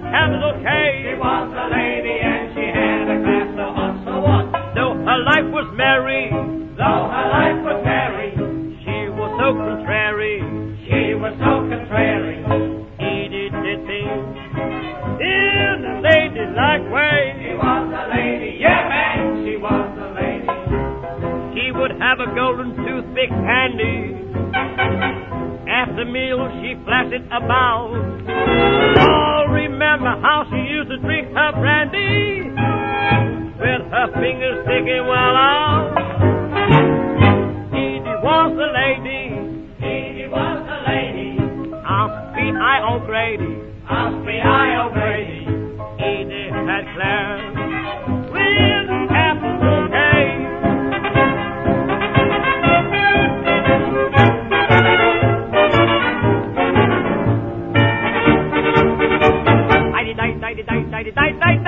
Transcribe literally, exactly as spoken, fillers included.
capital K. She was a lady and she had a class of us, so what? Though her life was merry, Though her life was merry, she was so contrary. she was so contrary. Edie did things in a ladylike way. She was a lady, yeah man, she was a lady. She would have a golden toothpick handy. After meals she flashed it about. Oh, remember how she used to drink her brandy with her fingers sticking well out. Edie was a lady. Edie was a lady. Osprey I O'Grady. Osprey I O'Grady. Edie had class with a capital K. Die, die, die, die, die, die, die, die.